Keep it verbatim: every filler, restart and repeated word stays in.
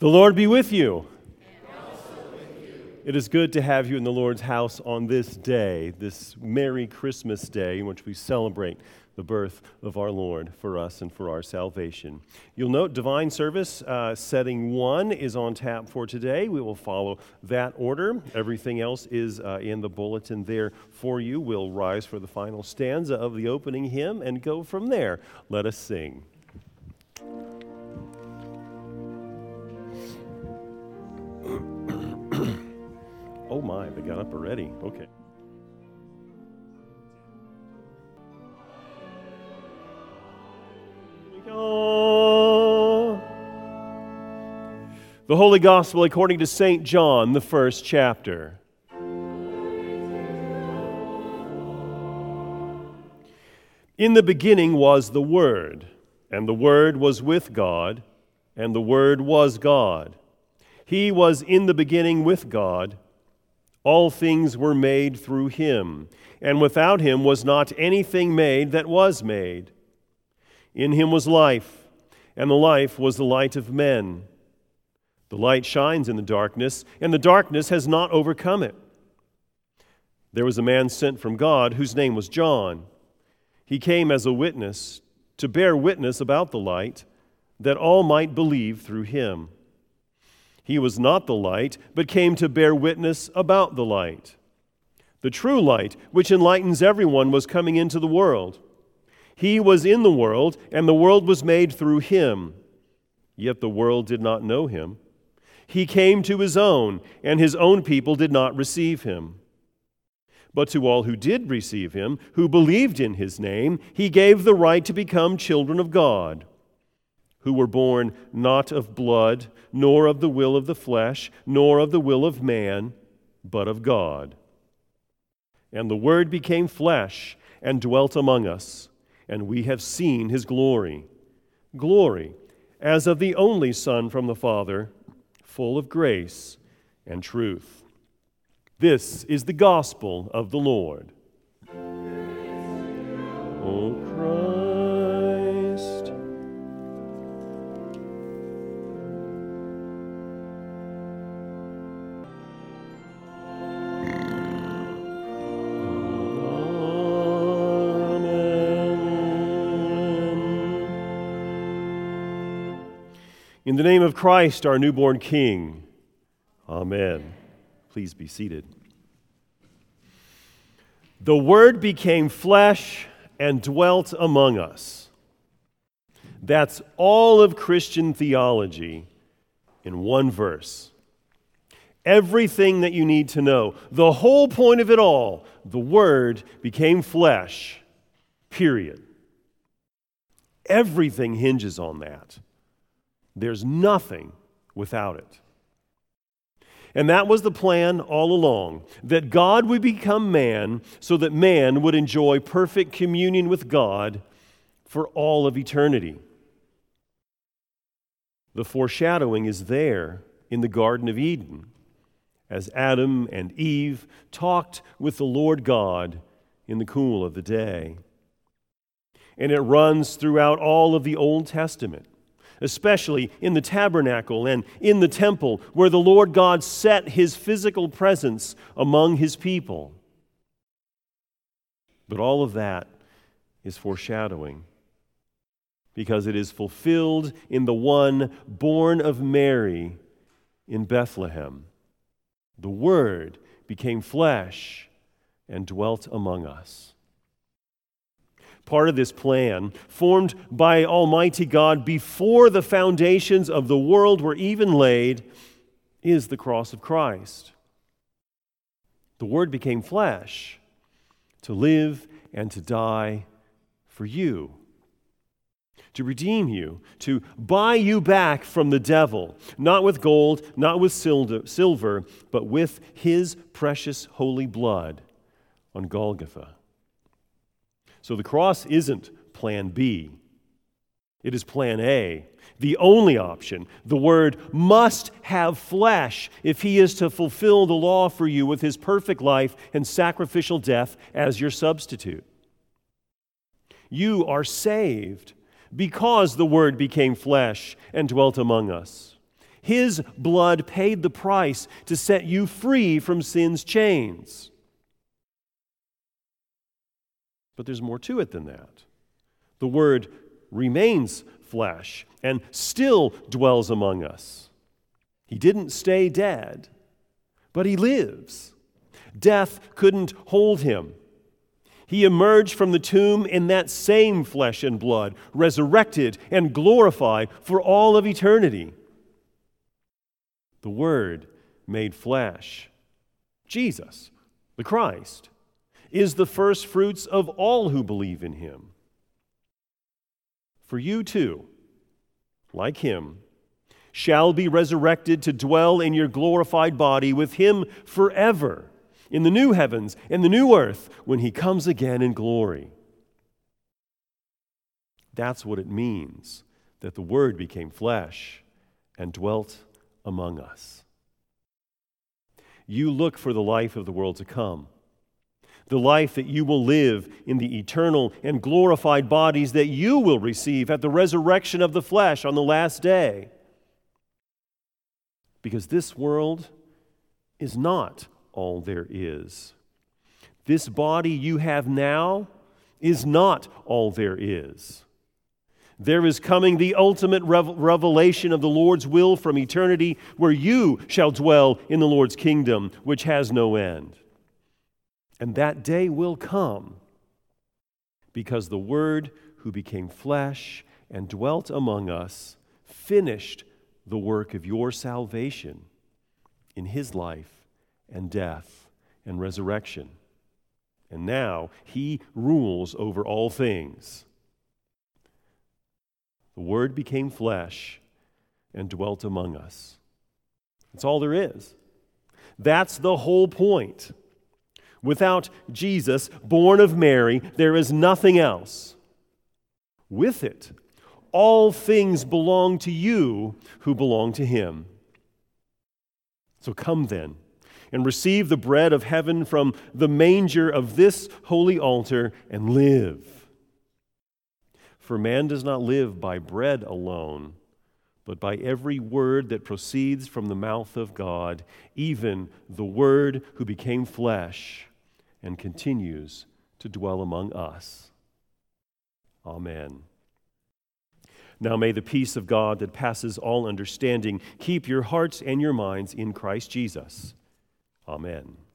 The Lord be with you. And also with you. It is good to have you in the Lord's house on this day, this Merry Christmas Day, in which we celebrate the birth of our Lord for us and for our salvation. You'll note Divine Service uh, setting one is on tap for today. We will follow that order. Everything else is uh, in the bulletin there for you. We'll rise for the final stanza of the opening hymn and go from there. Let us sing. Oh my, they got up already. Okay. The Holy Gospel according to Saint John, the first chapter. In the beginning was the Word, and the Word was with God, and the Word was God. He was in the beginning with God. All things were made through him, and without him was not anything made that was made. In him was life, and the life was the light of men. The light shines in the darkness, and the darkness has not overcome it. There was a man sent from God whose name was John. He came as a witness to bear witness about the light, that all might believe through him. He was not the light, but came to bear witness about the light. The true light, which enlightens everyone, was coming into the world. He was in the world, and the world was made through him. Yet the world did not know him. He came to his own, and his own people did not receive him. But to all who did receive him, who believed in his name, he gave the right to become children of God, who were born not of blood, nor of the will of the flesh, nor of the will of man, but of God. And the Word became flesh and dwelt among us, and we have seen his glory. Glory as of the only Son from the Father, full of grace and truth. This is the gospel of the Lord. O Christ. In the name of Christ, our newborn King. Amen. Please be seated. The Word became flesh and dwelt among us. That's all of Christian theology in one verse. Everything that you need to know, the whole point of it all, the Word became flesh, period. Everything hinges on that. There's nothing without it. And that was the plan all along, that God would become man so that man would enjoy perfect communion with God for all of eternity. The foreshadowing is there in the Garden of Eden, as Adam and Eve talked with the Lord God in the cool of the day. And it runs throughout all of the Old Testament, especially in the tabernacle and in the temple, where the Lord God set his physical presence among his people. But all of that is foreshadowing, because it is fulfilled in the one born of Mary in Bethlehem. The Word became flesh and dwelt among us. Part of this plan, formed by Almighty God before the foundations of the world were even laid, is the cross of Christ. The Word became flesh to live and to die for you, to redeem you, to buy you back from the devil, not with gold, not with silver, but with his precious holy blood on Golgotha. So the cross isn't plan B. It is plan A, the only option. The Word must have flesh if he is to fulfill the law for you with his perfect life and sacrificial death as your substitute. You are saved because the Word became flesh and dwelt among us. His blood paid the price to set you free from sin's chains. But there's more to it than that. The Word remains flesh and still dwells among us. He didn't stay dead, but He lives. Death couldn't hold Him. He emerged from the tomb in that same flesh and blood, resurrected and glorified for all of eternity. The Word made flesh, Jesus, the Christ, is the first fruits of all who believe in Him. For you too, like Him, shall be resurrected to dwell in your glorified body with Him forever, in the new heavens and the new earth, when He comes again in glory. That's what it means that the Word became flesh and dwelt among us. You look for the life of the world to come, the life that you will live in the eternal and glorified bodies that you will receive at the resurrection of the flesh on the last day. Because this world is not all there is. This body you have now is not all there is. There is coming the ultimate revelation of the Lord's will from eternity, where you shall dwell in the Lord's kingdom, which has no end. And that day will come because the Word who became flesh and dwelt among us finished the work of your salvation in His life and death and resurrection. And now He rules over all things. The Word became flesh and dwelt among us. That's all there is. That's the whole point. Without Jesus, born of Mary, there is nothing else. With it, all things belong to you who belong to Him. So come then and receive the bread of heaven from the manger of this holy altar and live. For man does not live by bread alone, but by every word that proceeds from the mouth of God, even the Word who became flesh and continues to dwell among us. Amen. Now may the peace of God that passes all understanding keep your hearts and your minds in Christ Jesus. Amen.